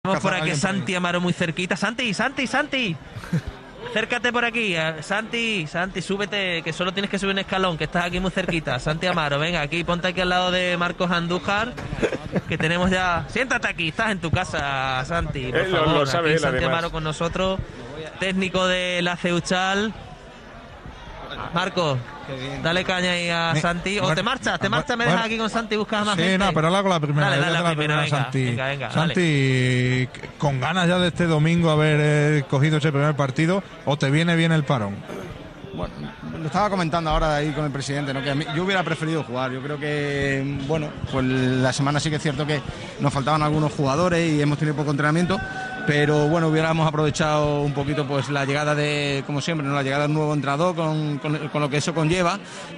Tenemos por aquí Santi Amaro muy cerquita. Santi. Acércate por aquí. Santi, súbete, que solo tienes que subir un escalón, que estás aquí muy cerquita. Santi Amaro, venga, aquí, ponte aquí al lado de Marcos Andújar, que tenemos ya... Siéntate aquí, estás en tu casa, Santi, por favor. Lo sabe, aquí Santi Amaro con nosotros, técnico de la Ceuchal. Marcos, dale caña ahí a Santi. O te marchas, me dejas aquí con Santi y buscas a más gente. Sí, no, pero lo hago la primera. Dale la primera, venga, Santi. Venga, Santi, con ganas ya de este domingo haber cogido ese primer partido, ¿o te viene bien el parón? Bueno, lo estaba comentando ahora ahí con el presidente, ¿no? Que yo hubiera preferido jugar. Yo creo que, bueno, pues la semana sí que es cierto que nos faltaban algunos jugadores y hemos tenido poco entrenamiento, pero bueno, hubiéramos aprovechado un poquito pues la llegada de, como siempre, ¿no? La llegada del nuevo entrenador con lo que eso conlleva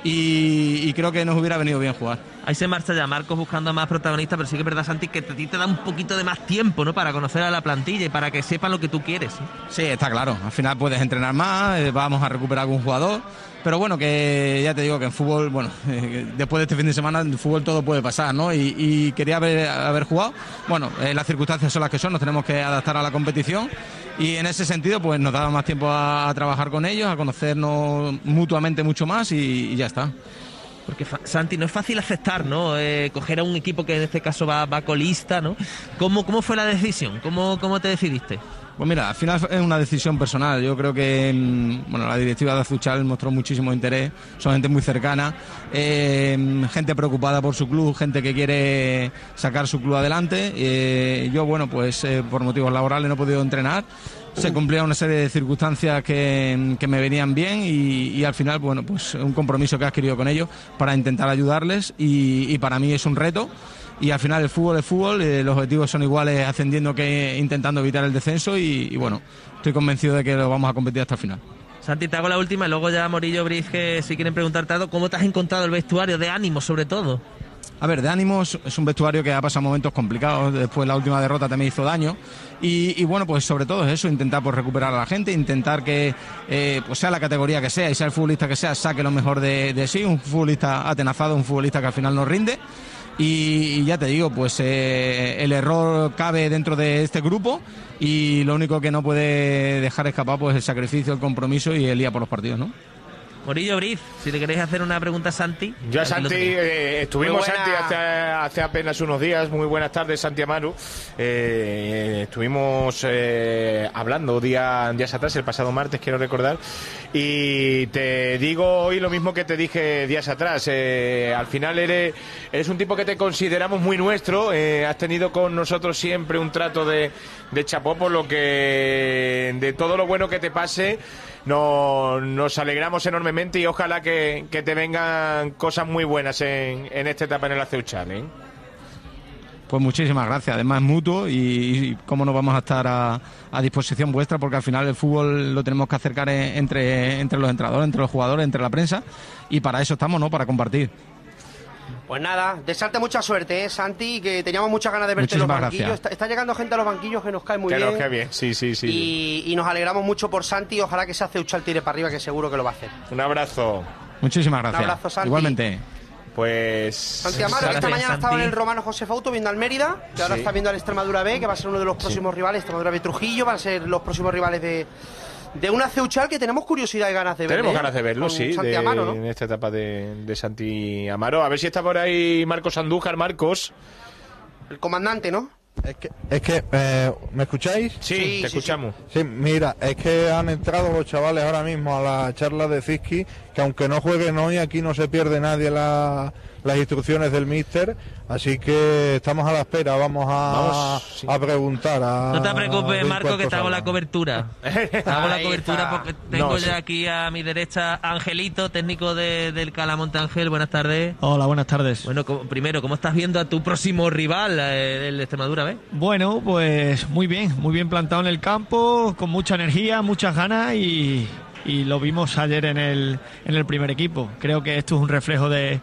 y creo que nos hubiera venido bien jugar. Ahí se marcha ya Marcos buscando a más protagonistas, pero sí que es verdad, Santi, que a ti te da un poquito de más tiempo, ¿no? Para conocer a la plantilla y para que sepan lo que tú quieres, ¿no? Sí, está claro. Al final puedes entrenar más, vamos a recuperar algún jugador, pero bueno, que ya te digo que en fútbol, bueno, después de este fin de semana, en fútbol todo puede pasar, ¿no? Y quería haber jugado. Bueno, las circunstancias son las que son, nos tenemos que adaptar a la competición y en ese sentido, pues nos daba más tiempo a trabajar con ellos, a conocernos mutuamente mucho más y ya está. Porque, Santi, no es fácil aceptar, ¿no? Coger a un equipo que en este caso va colista, ¿no? ¿Cómo fue la decisión? ¿Cómo te decidiste? Pues mira, al final es una decisión personal. Yo creo que bueno, la directiva de Azuchal mostró muchísimo interés, son gente muy cercana, gente preocupada por su club, gente que quiere sacar su club adelante. Yo, bueno, pues por motivos laborales no he podido entrenar. Se cumplía una serie de circunstancias que me venían bien y al final, bueno, pues un compromiso que he adquirido con ellos para intentar ayudarles y para mí es un reto. Y al final el fútbol es fútbol, los objetivos son iguales ascendiendo que intentando evitar el descenso y bueno, estoy convencido de que lo vamos a competir hasta el final. Santi, te hago la última y luego ya Morillo, Briz, que si quieren preguntarte algo, ¿cómo te has encontrado el vestuario de ánimo sobre todo? A ver, de ánimos es un vestuario que ha pasado momentos complicados, después la última derrota también hizo daño y bueno, pues sobre todo es eso, intentar pues recuperar a la gente, intentar que pues sea la categoría que sea y sea el futbolista que sea, saque lo mejor de sí, un futbolista atenazado, un futbolista que al final nos rinde. Y ya te digo, pues el error cabe dentro de este grupo y lo único que no puede dejar escapar pues el sacrificio, el compromiso y el día por los partidos, ¿no? Morillo, Briz, si le queréis hacer una pregunta a Santi. Yo a Santi, estuvimos Santi hace apenas unos días. Muy buenas tardes, Santi Amaro. Estuvimos hablando días atrás, el pasado martes, quiero recordar. Y te digo hoy lo mismo que te dije días atrás. Al final eres un tipo que te consideramos muy nuestro. Has tenido con nosotros siempre un trato de chapó, por lo que de todo lo bueno que te pase nos alegramos enormemente y ojalá que te vengan cosas muy buenas en esta etapa en el Aceuchal, ¿eh? Pues muchísimas gracias, además es mutuo y cómo no vamos a estar a disposición vuestra, porque al final el fútbol lo tenemos que acercar entre los entrenadores, entre los jugadores, entre la prensa y para eso estamos, ¿no? Para compartir. Pues nada, desearte mucha suerte, Santi, que teníamos muchas ganas de verte en los banquillos. Está llegando gente a los banquillos que nos cae muy bien. Que nos cae bien, sí. Y nos alegramos mucho por Santi, ojalá que se hace Ceuchal tire para arriba, que seguro que lo va a hacer. Un abrazo. Muchísimas gracias. Un abrazo, Santi. Igualmente. Pues Santi Amaro, esta mañana estaba en el Romano José Fauto viendo al Mérida, que ahora está viendo al Extremadura B, que va a ser uno de los próximos rivales. Extremadura B Trujillo, van a ser los próximos rivales de una Ceuchal que tenemos curiosidad y ganas de ver. Tenemos ganas de verlo, sí, Santi Amaro, ¿no? En esta etapa de Santi Amaro. A ver si está por ahí Marcos Andújar. Marcos. El comandante, ¿no? Es que ¿me escucháis? Sí, te escuchamos. Sí, mira, es que han entrado los chavales ahora mismo a la charla de Zizki, que aunque no jueguen hoy, aquí no se pierde nadie las instrucciones del míster, así que estamos a la espera, vamos a preguntar no te preocupes, Marco, que te hago la cobertura. Te hago la cobertura porque tengo ya aquí a mi derecha a Angelito, técnico del Calamonte. Ángel, buenas tardes. Hola, buenas tardes. Bueno, primero, ¿cómo estás viendo a tu próximo rival, el Extremadura B? Bueno, pues muy bien plantado en el campo, con mucha energía, muchas ganas y lo vimos ayer en el primer equipo. Creo que esto es un reflejo del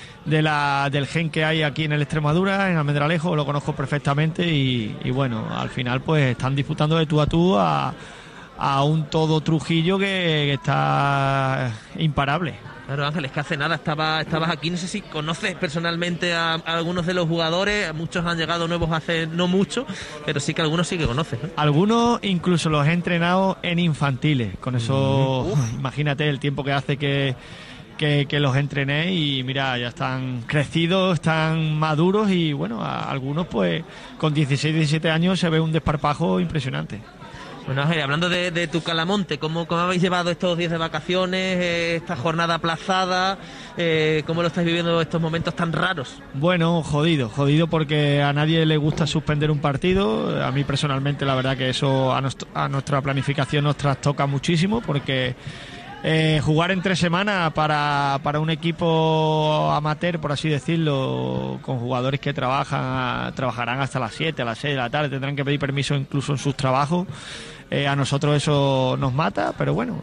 gen que hay aquí en el Extremadura, en Almendralejo, lo conozco perfectamente y bueno, al final pues están disputando de tú a tú a un todo Trujillo que está imparable. Claro, Ángel, es que hace nada estabas aquí, no sé si conoces personalmente a algunos de los jugadores, muchos han llegado nuevos hace no mucho, pero sí que algunos sí que conoces, ¿no? Algunos incluso los he entrenado en infantiles, con eso imagínate el tiempo que hace que los entrené y mira, ya están crecidos, están maduros y bueno, a algunos pues con 16, 17 años se ve un desparpajo impresionante. Bueno, Ángel, hablando de tu Calamonte, ¿cómo habéis llevado estos días de vacaciones, esta jornada aplazada? ¿Cómo lo estáis viviendo estos momentos tan raros? Bueno, jodido porque a nadie le gusta suspender un partido. A mí personalmente la verdad que eso a nuestra planificación nos trastoca muchísimo porque jugar en 3 semanas para un equipo amateur, por así decirlo, con jugadores que trabajarán hasta las 7, a las 6 de la tarde, tendrán que pedir permiso incluso en sus trabajos. A nosotros eso nos mata, pero bueno,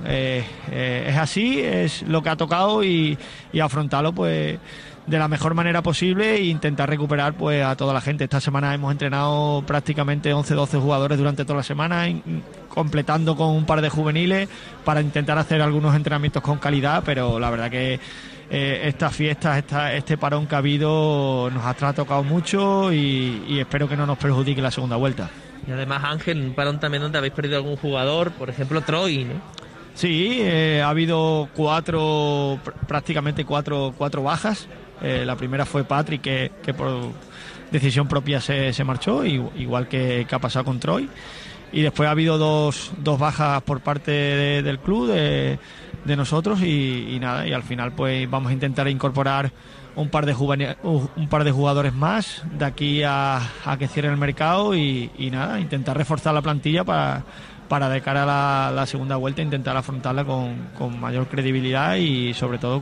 es así, es lo que ha tocado y afrontarlo pues de la mejor manera posible e intentar recuperar pues a toda la gente. Esta semana hemos entrenado prácticamente 11-12 jugadores durante toda la semana, completando con un par de juveniles para intentar hacer algunos entrenamientos con calidad, pero la verdad que estas fiestas, este parón que ha habido nos ha tocado mucho y espero que no nos perjudique la segunda vuelta. Y además, Ángel, un parón también donde habéis perdido algún jugador, por ejemplo Troy, ¿no? Sí, ha habido prácticamente cuatro bajas. La primera fue Patrick, que por decisión propia se marchó, igual que ha pasado con Troy. Y después ha habido dos bajas por parte del club, de nosotros, y nada, y al final pues vamos a intentar incorporar un par de jugadores más de aquí a que cierre el mercado y nada, intentar reforzar la plantilla para de cara a la segunda vuelta intentar afrontarla con mayor credibilidad y sobre todo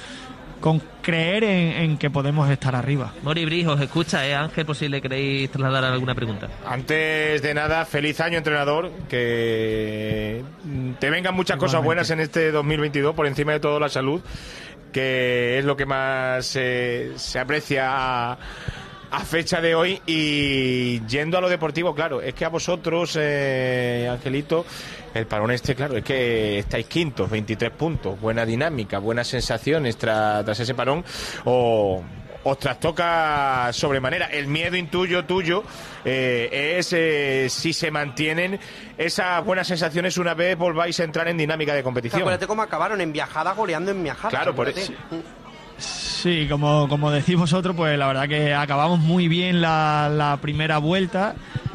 con creer en que podemos estar arriba. Mori Bris, os escucha, Ángel, por si le queréis trasladar alguna pregunta. Antes de nada, feliz año, entrenador, que te vengan muchas cosas buenas en este 2022, por encima de todo la salud, que es lo que más se aprecia a fecha de hoy. Y yendo a lo deportivo, claro, es que a vosotros, Angelito, el parón claro, es que estáis quintos, 23 puntos, buena dinámica, buenas sensaciones tras ese parón, os trastoca sobremanera. El miedo intuyo tuyo es si se mantienen esas buenas sensaciones una vez volváis a entrar en dinámica de competición. Acuérdate cómo acabaron en Viajada, goleando en Viajada. Claro, por eso. Sí, como decís vosotros, pues la verdad que acabamos muy bien la primera vuelta,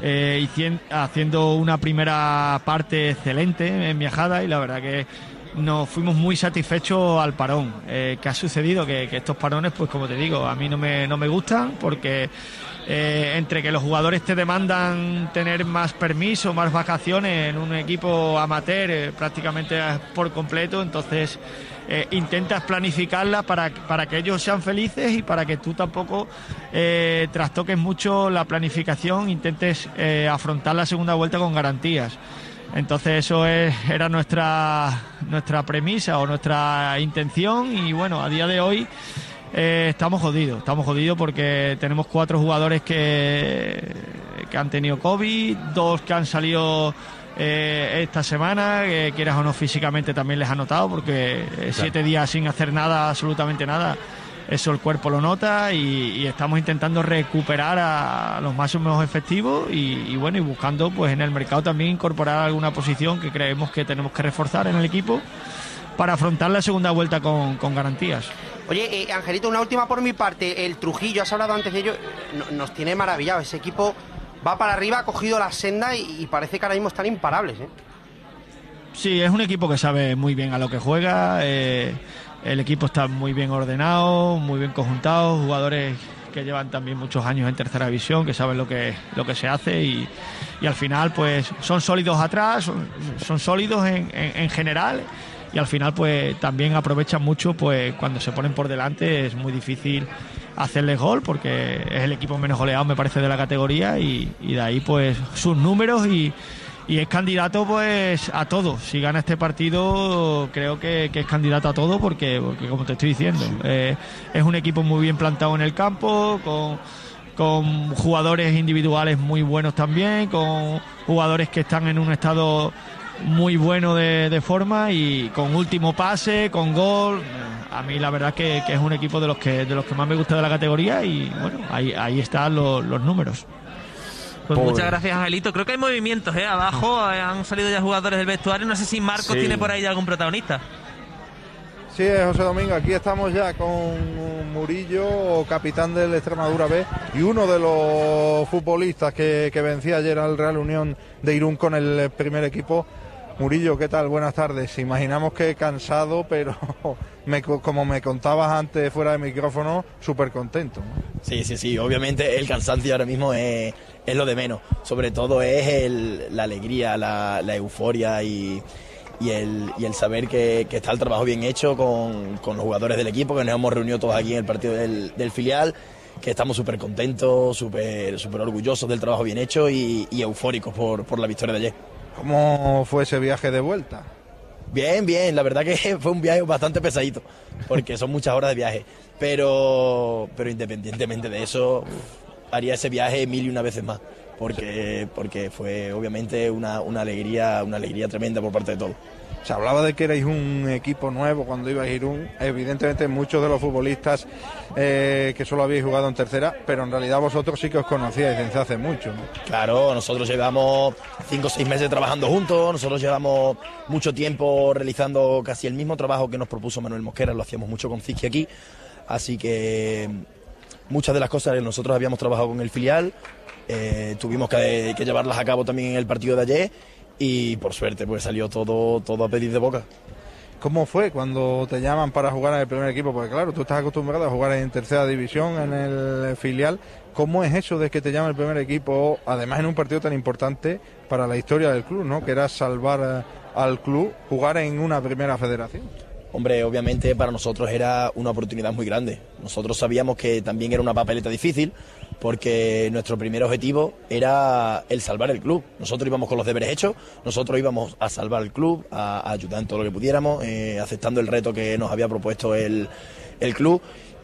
haciendo una primera parte excelente en Viajada, y la verdad que nos fuimos muy satisfechos al parón. ¿Qué ha sucedido? Que estos parones, pues como te digo, a mí no me gustan porque entre que los jugadores te demandan tener más permiso, más vacaciones en un equipo amateur prácticamente por completo, entonces intentas planificarla para que ellos sean felices y para que tú tampoco trastoques mucho la planificación, intentes afrontar la segunda vuelta con garantías. Entonces eso era nuestra premisa o nuestra intención, y bueno, a día de hoy estamos jodidos porque tenemos 4 jugadores que han tenido COVID, 2 que han salido esta semana, que quieras o no físicamente también les ha notado, porque 7 días sin hacer nada, absolutamente nada, eso el cuerpo lo nota, y estamos intentando recuperar a los máximos efectivos y bueno, y buscando pues en el mercado también incorporar alguna posición que creemos que tenemos que reforzar en el equipo para afrontar la segunda vuelta con garantías. Oye, Angelito, una última por mi parte. El Trujillo, has hablado antes de ello, nos tiene maravillados. Ese equipo va para arriba, ha cogido la senda y parece que ahora mismo están imparables, ¿eh? Sí, es un equipo que sabe muy bien a lo que juega. El equipo está muy bien ordenado, muy bien conjuntado, jugadores que llevan también muchos años en tercera división, que saben lo que se hace, y al final pues son sólidos atrás, son sólidos en general, y al final pues también aprovechan mucho, pues cuando se ponen por delante es muy difícil hacerles gol, porque es el equipo menos goleado, me parece, de la categoría, y de ahí pues sus números, y es candidato pues a todo. Si gana este partido creo que es candidato a todo, porque como te estoy diciendo, es un equipo muy bien plantado en el campo, con jugadores individuales muy buenos también, con jugadores que están en un estado muy bueno de forma y con último pase, con gol. A mí la verdad que es un equipo de los que más me gusta de la categoría y bueno, ahí están los números. Pues muchas gracias, Angelito. Creo que hay movimientos, abajo han salido ya jugadores del vestuario. No sé si Marcos tiene por ahí ya algún protagonista. Sí, José Domingo, aquí estamos ya con Murillo, capitán del Extremadura B y uno de los futbolistas que vencía ayer al Real Unión de Irún con el primer equipo. Murillo, ¿qué tal? Buenas tardes. Imaginamos que cansado, pero como me contabas antes fuera de micrófono, súper contento, ¿no? Sí, obviamente el cansancio ahora mismo es lo de menos. Sobre todo es la alegría, la euforia y el saber que está el trabajo bien hecho con los jugadores del equipo, que nos hemos reunido todos aquí en el partido del filial, que estamos súper contentos, súper orgullosos del trabajo bien hecho y eufóricos por la victoria de ayer. ¿Cómo fue ese viaje de vuelta? Bien, la verdad que fue un viaje bastante pesadito, porque son muchas horas de viaje, pero independientemente de eso, haría ese viaje 1000 veces más, porque fue obviamente una alegría tremenda por parte de todos. Se hablaba de que erais un equipo nuevo cuando ibais a Irún. Evidentemente muchos de los futbolistas que solo habéis jugado en tercera, pero en realidad vosotros sí que os conocíais desde hace mucho, ¿no? Claro, nosotros llevamos 5 o 6 meses trabajando juntos, nosotros llevamos mucho tiempo realizando casi el mismo trabajo que nos propuso Manuel Mosquera, lo hacíamos mucho con Zizki aquí, así que muchas de las cosas que nosotros habíamos trabajado con el filial, tuvimos que llevarlas a cabo también en el partido de ayer. Y por suerte pues salió todo a pedir de boca. ¿Cómo fue cuando te llaman para jugar en el primer equipo? Porque claro, tú estás acostumbrado a jugar en tercera división, en el filial. ¿Cómo es eso de que te llame el primer equipo, además en un partido tan importante para la historia del club, ¿no? Que era salvar al club, jugar en una primera federación. Hombre, obviamente para nosotros era una oportunidad muy grande. Nosotros sabíamos que también era una papeleta difícil, porque nuestro primer objetivo era el salvar el club. Nosotros íbamos con los deberes hechos, nosotros íbamos a salvar el club, a ayudar en todo lo que pudiéramos, aceptando el reto que nos había propuesto el club.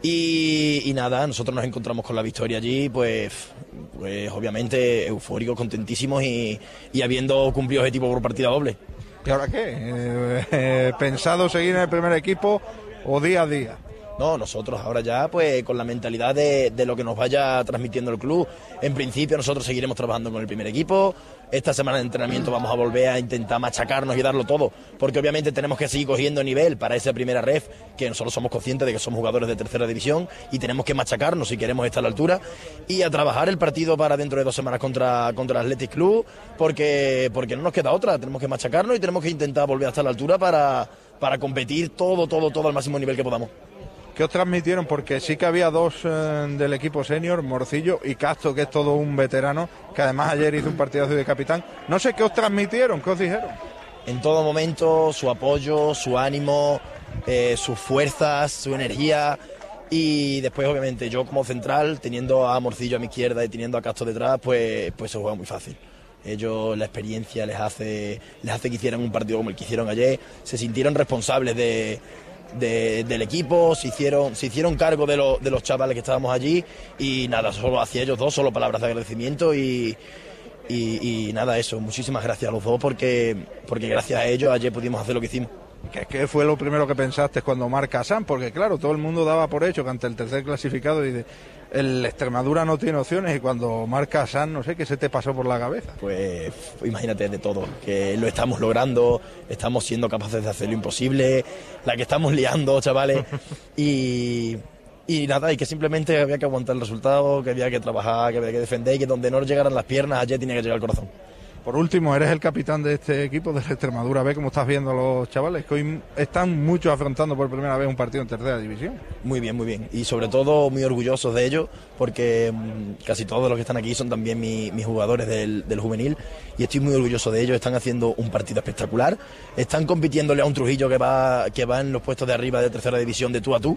Y nada, nosotros nos encontramos con la victoria allí, pues obviamente eufóricos, contentísimos y habiendo cumplido objetivo por partida doble. ¿Y ahora qué? ¿Pensado seguir en el primer equipo o día a día? No, nosotros ahora ya pues con la mentalidad de lo que nos vaya transmitiendo el club. En principio nosotros seguiremos trabajando con el primer equipo. Esta semana de entrenamiento vamos a volver a intentar machacarnos y darlo todo, porque obviamente tenemos que seguir cogiendo nivel para esa primera ref, que nosotros somos conscientes de que somos jugadores de tercera división y tenemos que machacarnos si queremos estar a la altura y a trabajar el partido para dentro de 2 semanas contra el Athletic Club, porque no nos queda otra, tenemos que machacarnos y tenemos que intentar volver a estar a la altura para competir todo al máximo nivel que podamos. ¿Qué os transmitieron? Porque sí que había 2 del equipo senior, Morcillo y Castro, que es todo un veterano, que además ayer hizo un partidazo de capitán. No sé qué os transmitieron, qué os dijeron. En todo momento, su apoyo, su ánimo, sus fuerzas, su energía. Y después, obviamente, yo como central, teniendo a Morcillo a mi izquierda y teniendo a Castro detrás, pues se juega muy fácil. Ellos, la experiencia les hace que hicieran un partido como el que hicieron ayer. Se sintieron responsables del equipo, se hicieron cargo de los chavales que estábamos allí y nada, solo hacia ellos 2, solo palabras de agradecimiento y nada, eso, muchísimas gracias a los 2 porque gracias a ellos ayer pudimos hacer lo que hicimos. ¿Qué fue lo primero que pensaste cuando marca Sam? Porque claro, todo el mundo daba por hecho que ante el tercer clasificado y el Extremadura no tiene opciones, y cuando marca Sam, no sé qué se te pasó por la cabeza. Pues imagínate de todo, que lo estamos logrando, estamos siendo capaces de hacer lo imposible, la que estamos liando, chavales, y nada, y que simplemente había que aguantar el resultado, que había que trabajar, que había que defender, y que donde no llegaran las piernas, ayer tenía que llegar el corazón. Por último, eres el capitán de este equipo de la Extremadura B, como estás viendo a los chavales, que hoy están muchos afrontando por primera vez un partido en tercera división. Muy bien, y sobre todo muy orgullosos de ellos, porque casi todos los que están aquí son también mis jugadores del juvenil, y estoy muy orgulloso de ellos. Están haciendo un partido espectacular, están compitiéndole a un Trujillo que va en los puestos de arriba de tercera división de tú a tú,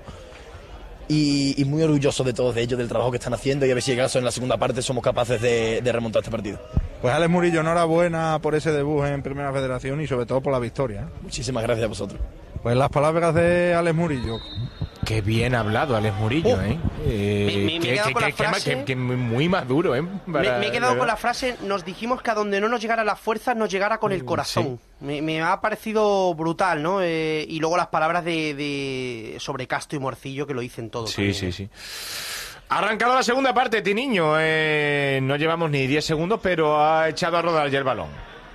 y muy orgulloso de todos ellos, del trabajo que están haciendo, y a ver si acaso en la segunda parte somos capaces de remontar este partido. Pues Alex Murillo, enhorabuena por ese debut en Primera Federación y sobre todo por la victoria. Muchísimas gracias a vosotros. Pues las palabras de Alex Murillo. Qué bien hablado Alex Murillo, ¿eh? Me he quedado con la frase... muy maduro, ¿eh? Me he quedado con la frase, nos dijimos que a donde no nos llegara la fuerza, nos llegara con el corazón. Sí. Me ha parecido brutal, ¿no? Y luego las palabras de sobre Castro y Morcillo, que lo dicen todo. Sí, también. Sí. Arrancado la segunda parte, Tiniño. No llevamos ni 10 segundos, pero ha echado a rodar ya el balón.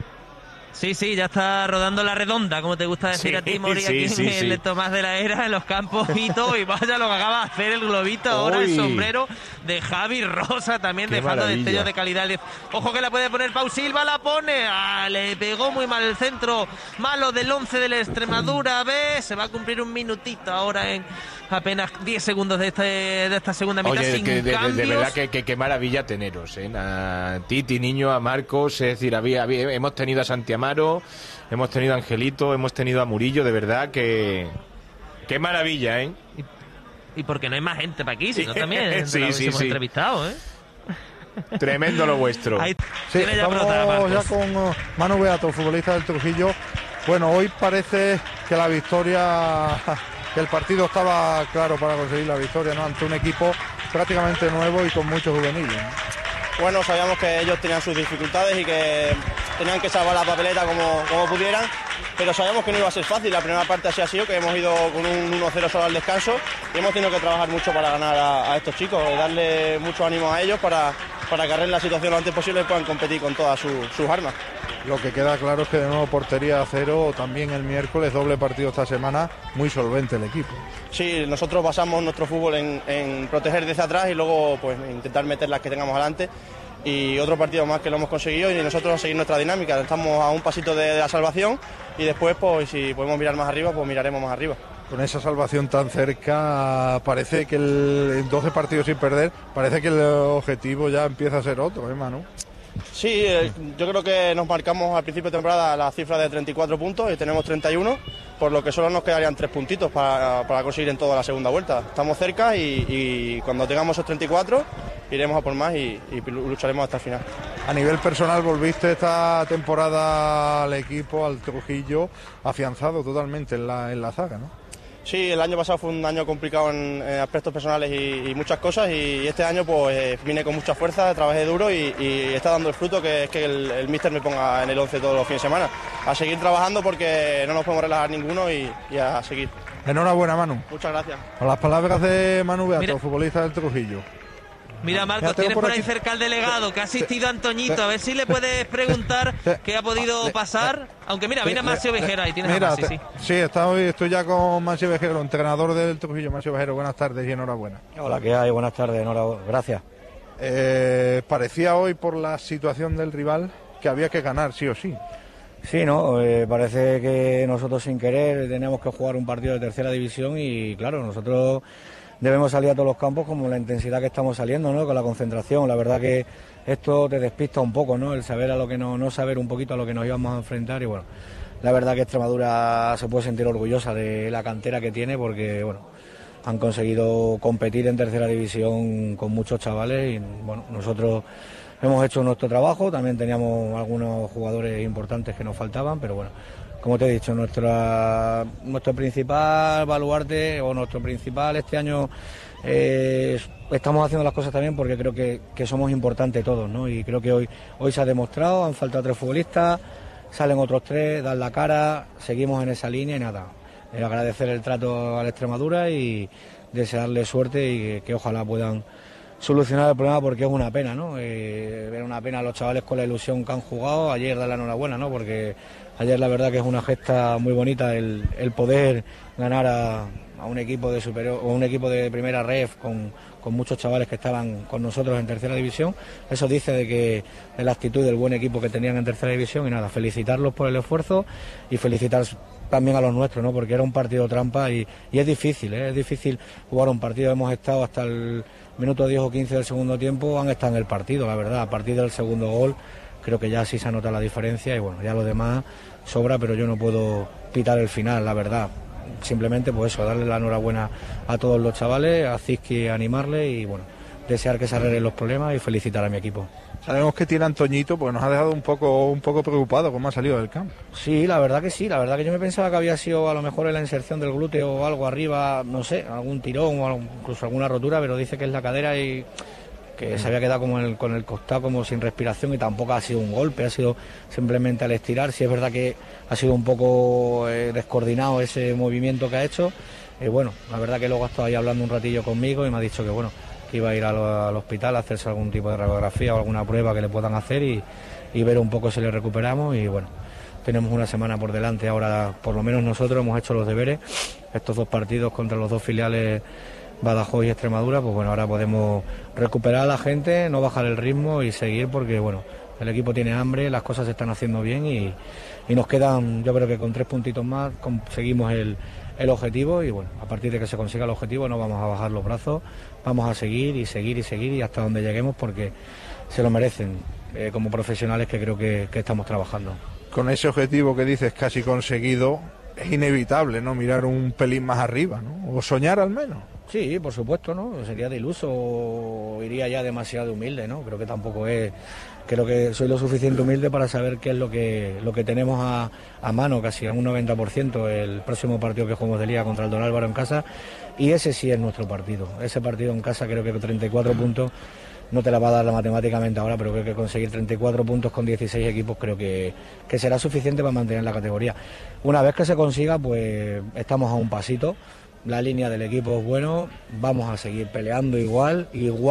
Sí, ya está rodando la redonda, como te gusta decir a ti, Mori, aquí en el Tomás de la Era, en los campos y todo, y vaya lo que acaba de hacer el globito ahora, el sombrero de Javi Rosa, también dejando destellos de calidad. Ojo que la puede poner Pau Silva, la pone, le pegó muy mal el centro, malo del 11 de la Extremadura, se va a cumplir un minutito ahora en apenas 10 segundos de esta segunda mitad. Oye, sin de verdad cambios. que qué maravilla teneros, a ti, Tiniño, a Marcos, es decir, hemos tenido a Santi Amaro, hemos tenido a Angelito, hemos tenido a Murillo, de verdad que qué maravilla, ¿eh? Y porque no hay más gente para aquí, sino también hemos entrevistado, ¿eh? Tremendo lo vuestro. Ahí vamos ya con Manu Beato, futbolista del Trujillo. Bueno, hoy parece que la victoria, que el partido estaba claro para conseguir la victoria, ¿no? Ante un equipo prácticamente nuevo y con muchos juveniles, ¿no? Bueno, sabíamos que ellos tenían sus dificultades y que tenían que salvar la papeleta como pudieran, pero sabíamos que no iba a ser fácil. La primera parte así ha sido, que hemos ido con un 1-0 solo al descanso y hemos tenido que trabajar mucho para ganar a estos chicos, darle mucho ánimo a ellos para que arreglen la situación lo antes posible y puedan competir con todas sus armas. Lo que queda claro es que de nuevo portería a cero, también el miércoles, doble partido esta semana, muy solvente el equipo. Sí, nosotros basamos nuestro fútbol en proteger desde atrás y luego pues intentar meter las que tengamos adelante. Y otro partido más que lo hemos conseguido y nosotros a seguir nuestra dinámica. Estamos a un pasito de la salvación y después pues si podemos mirar más arriba, pues miraremos más arriba. Con esa salvación tan cerca, parece que en 12 partidos sin perder, parece que el objetivo ya empieza a ser otro, Manu. Sí, yo creo que nos marcamos al principio de temporada la cifra de 34 puntos y tenemos 31, por lo que solo nos quedarían 3 puntitos para conseguir en toda la segunda vuelta. Estamos cerca y cuando tengamos esos 34 iremos a por más y lucharemos hasta el final. A nivel personal, volviste esta temporada al equipo, al Trujillo, afianzado totalmente en la zaga, ¿no? Sí, el año pasado fue un año complicado en aspectos personales y muchas cosas y este año pues vine con mucha fuerza, trabajé duro y está dando el fruto que es que el míster me ponga en el 11 todos los fines de semana. A seguir trabajando porque no nos podemos relajar ninguno y a seguir. Enhorabuena, Manu. Muchas gracias. Con las palabras de Manu Beato, futbolista del Trujillo. Mira, Marcos, tienes por ahí cerca al delegado que ha asistido a Antoñito. A ver si le puedes preguntar qué ha podido pasar. Aunque mira Macio Vejero ahí. Tienes a Masi, sí, estoy ya con Macio Vejero, entrenador del Trujillo. Macio Vejero, buenas tardes y enhorabuena. Hola, ¿qué hay? Buenas tardes, enhorabuena. Gracias. Parecía hoy, por la situación del rival, que había que ganar sí o sí. Sí, ¿no? Parece que nosotros sin querer teníamos que jugar un partido de tercera división y claro, nosotros debemos salir a todos los campos con la intensidad que estamos saliendo, ¿no? Con la concentración. La verdad que esto te despista un poco, ¿no? El saber a lo que no saber un poquito a lo que nos íbamos a enfrentar y bueno, la verdad que Extremadura se puede sentir orgullosa de la cantera que tiene porque bueno, han conseguido competir en tercera división con muchos chavales y bueno, nosotros hemos hecho nuestro trabajo, también teníamos algunos jugadores importantes que nos faltaban, pero bueno, como te he dicho, nuestro principal baluarte o nuestro principal este año estamos haciendo las cosas también porque creo que somos importantes todos, ¿no? Y creo que hoy se ha demostrado, han faltado 3 futbolistas, salen otros 3, dan la cara, seguimos en esa línea y nada, agradecer el trato a la Extremadura y desearle suerte y que ojalá puedan solucionar el problema porque es una pena, ¿no? Ver una pena a los chavales con la ilusión que han jugado. Ayer dar la enhorabuena, ¿no? Porque ayer la verdad que es una gesta muy bonita el poder ganar a un equipo de superior o un equipo de primera ref con muchos chavales que estaban con nosotros en tercera división. Eso dice de la actitud del buen equipo que tenían en tercera división y nada, felicitarlos por el esfuerzo y felicitar también a los nuestros, ¿no? Porque era un partido trampa y es difícil jugar un partido. Hemos estado hasta el minuto 10 o 15 del segundo tiempo, han estado en el partido, la verdad. A partir del segundo gol creo que ya sí se nota la diferencia y bueno, ya lo demás sobra, pero yo no puedo pitar el final, la verdad. Simplemente pues eso, darle la enhorabuena a todos los chavales, a Zizki animarle y bueno, desear que se arreglen los problemas y felicitar a mi equipo. Sabemos que tiene Antoñito, pues nos ha dejado un poco preocupado cómo ha salido del campo. Sí, la verdad que sí, la verdad que yo me pensaba que había sido a lo mejor en la inserción del glúteo o algo arriba, no sé, algún tirón o incluso alguna rotura, pero dice que es la cadera y que se había quedado como con el costado como sin respiración y tampoco ha sido un golpe, ha sido simplemente al estirar. Sí es verdad que ha sido un poco descoordinado ese movimiento que ha hecho. Bueno, la verdad que luego ha estado ahí hablando un ratillo conmigo y me ha dicho que bueno, que iba a ir al hospital a hacerse algún tipo de radiografía o alguna prueba que le puedan hacer y ver un poco si le recuperamos. Y bueno, tenemos una semana por delante. Ahora por lo menos nosotros hemos hecho los deberes, estos 2 partidos contra los 2 filiales Badajoz y Extremadura, pues bueno, ahora podemos recuperar a la gente, no bajar el ritmo y seguir porque bueno, el equipo tiene hambre, las cosas se están haciendo bien y nos quedan, yo creo que con 3 puntitos más conseguimos el objetivo y bueno, a partir de que se consiga el objetivo no vamos a bajar los brazos, vamos a seguir y hasta donde lleguemos porque se lo merecen como profesionales que creo que estamos trabajando. Con ese objetivo que dices casi conseguido, es inevitable, ¿no? Mirar un pelín más arriba, ¿no? O soñar al menos. Sí, por supuesto, ¿no? Sería de iluso o iría ya demasiado humilde, ¿no? Creo que tampoco es... Creo que soy lo suficiente humilde para saber qué es lo que tenemos a mano, casi a un 90%, el próximo partido que jugamos de Liga contra el Don Álvaro en casa, y ese sí es nuestro partido. Ese partido en casa creo que con 34 puntos no te la va a dar matemáticamente ahora, pero creo que conseguir 34 puntos con 16 equipos creo que será suficiente para mantener la categoría. Una vez que se consiga, pues estamos a un pasito. La línea del equipo es bueno, vamos a seguir peleando igual,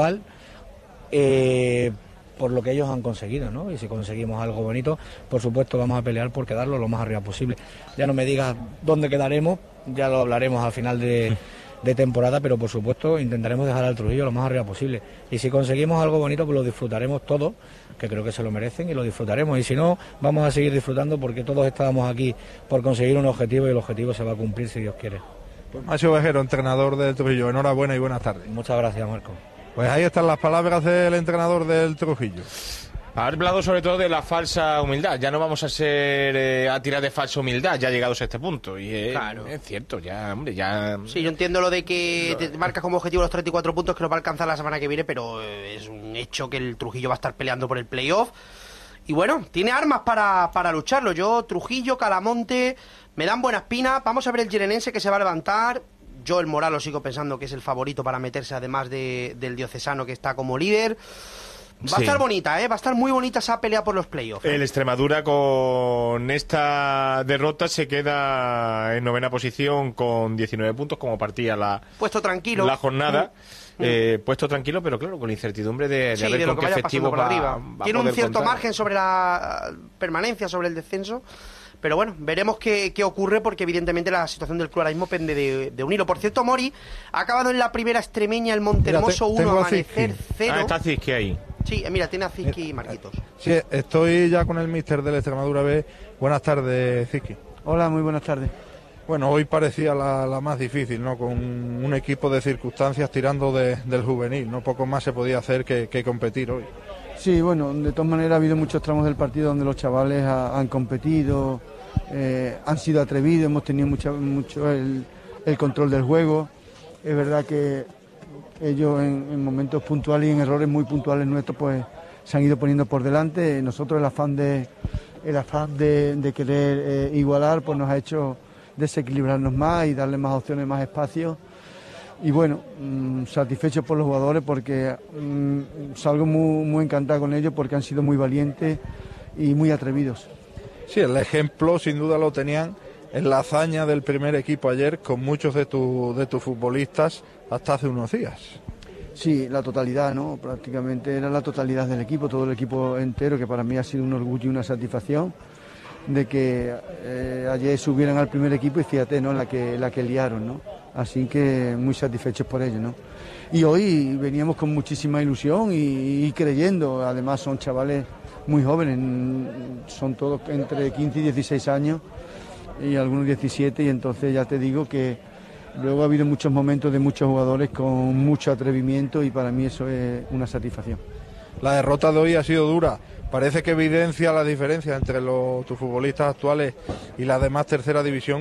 por lo que ellos han conseguido, ¿no? Y si conseguimos algo bonito, por supuesto vamos a pelear por quedarlo lo más arriba posible. Ya no me digas dónde quedaremos, ya lo hablaremos al final de temporada, pero por supuesto intentaremos dejar al Trujillo lo más arriba posible. Y si conseguimos algo bonito, pues lo disfrutaremos todos, que creo que se lo merecen y lo disfrutaremos. Y si no, vamos a seguir disfrutando porque todos estábamos aquí por conseguir un objetivo y el objetivo se va a cumplir si Dios quiere. Pues Macho Vejero, entrenador del Trujillo, enhorabuena y buenas tardes. Muchas gracias, Marco. Pues ahí están las palabras del entrenador del Trujillo. Ha hablado sobre todo de la falsa humildad. Ya no vamos a ser a tirar de falsa humildad, ya llegados a este punto. Y claro, es cierto, ya, hombre, ya... Sí, yo entiendo lo de que te marcas como objetivo los 34 puntos que nos va a alcanzar la semana que viene, pero es un hecho que el Trujillo va a estar peleando por el playoff. Y bueno, tiene armas para lucharlo. Yo, Trujillo, Calamonte, me dan buena espina. Vamos a ver el Girenense que se va a levantar. Yo el Moral lo sigo pensando que es el favorito para meterse, además del Diocesano que está como líder. Va a estar bonita, va a estar muy bonita esa pelea por los playoffs. El Extremadura con esta derrota se queda en 9ª posición con 19 puntos, como partía puesto tranquilo la jornada. Puesto tranquilo, pero claro, con la incertidumbre de a ver con qué efectivo va arriba. Tiene un cierto margen sobre la permanencia, sobre el descenso. Pero bueno, veremos qué ocurre, porque evidentemente la situación del club ahora mismo pende de un hilo. Por cierto, Mori ha acabado en la primera extremeña el Montehermoso 1, Amanecer 0. Está Zizki ahí. Sí, mira, tiene a Zizki y Marquitos. Sí, estoy ya con el míster del Extremadura B. Buenas tardes, Zizki. Hola, muy buenas tardes. Bueno, hoy parecía la más difícil, ¿no? Con un equipo de circunstancias tirando del juvenil, ¿no? Poco más se podía hacer que competir hoy. Sí, bueno, de todas maneras ha habido muchos tramos del partido donde los chavales han competido, han sido atrevidos, hemos tenido mucho el control del juego. Es verdad que ellos en momentos puntuales y en errores muy puntuales nuestros pues se han ido poniendo por delante. Nosotros el afán de querer igualar pues nos ha hecho desequilibrarnos más y darle más opciones, más espacio. Y bueno, satisfecho por los jugadores porque salgo muy encantado con ellos porque han sido muy valientes y muy atrevidos. Sí, el ejemplo sin duda lo tenían en la hazaña del primer equipo ayer con muchos de tus futbolistas hasta hace unos días. Sí, la totalidad, ¿no? Prácticamente era la totalidad del equipo, todo el equipo entero, que para mí ha sido un orgullo y una satisfacción de que ayer subieran al primer equipo y fíjate, ¿no? La que liaron, ¿no? Así que muy satisfechos por ello, ¿no? Y hoy veníamos con muchísima ilusión y creyendo, además son chavales muy jóvenes, son todos entre 15 y 16 años y algunos 17, y entonces ya te digo que luego ha habido muchos momentos de muchos jugadores con mucho atrevimiento y para mí eso es una satisfacción. La derrota de hoy ha sido dura, parece que evidencia la diferencia entre tus futbolistas actuales y la demás tercera división.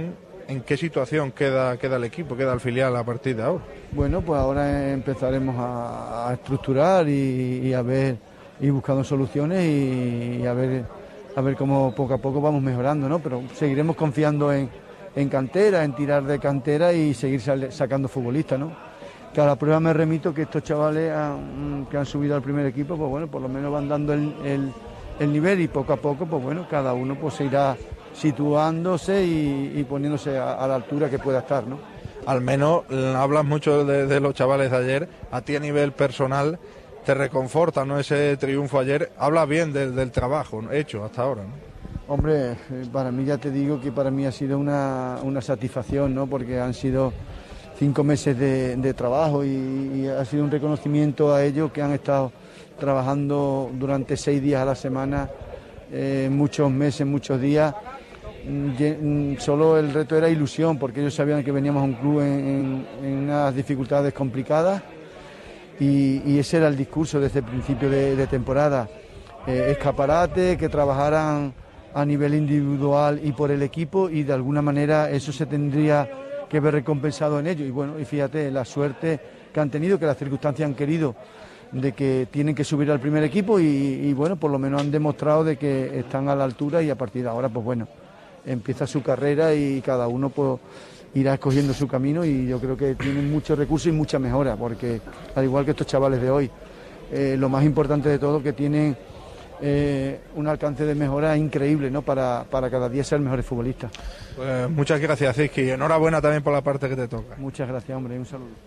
¿en qué situación queda el equipo, queda el filial a partir de ahora? Bueno, pues ahora empezaremos a estructurar y a ver, ir buscando soluciones y a ver cómo poco a poco vamos mejorando, ¿no? Pero seguiremos confiando en cantera, en tirar de cantera y seguir sacando futbolistas, ¿no? Que a la prueba me remito que estos chavales que han subido al primer equipo, pues bueno, por lo menos van dando el nivel y poco a poco, pues bueno, cada uno pues se irá situándose y poniéndose a la altura que pueda estar, ¿no? Al menos hablas mucho de los chavales de ayer, a ti a nivel personal te reconforta, ¿no?, ese triunfo ayer, hablas bien del trabajo hecho hasta ahora, ¿no? Hombre, para mí ya te digo que para mí ha sido una satisfacción, ¿no?, porque han sido 5 meses de trabajo y ha sido un reconocimiento a ellos que han estado trabajando durante 6 días a la semana, muchos meses, muchos días. Solo el reto era ilusión, porque ellos sabían que veníamos a un club en unas dificultades complicadas y ese era el discurso desde el principio de temporada. Escaparate, que trabajaran a nivel individual y por el equipo, y de alguna manera eso se tendría que ver recompensado en ello. Y bueno, y fíjate la suerte que han tenido, que las circunstancias han querido, de que tienen que subir al primer equipo y bueno, por lo menos han demostrado de que están a la altura, y a partir de ahora pues bueno, empieza su carrera y cada uno pues irá escogiendo su camino, y yo creo que tienen muchos recursos y mucha mejora, porque al igual que estos chavales de hoy, lo más importante de todo, que tienen un alcance de mejora increíble, ¿no?, para cada día ser mejores futbolistas. Pues muchas gracias, Cizqui, y enhorabuena también por la parte que te toca. Muchas gracias, hombre, un saludo.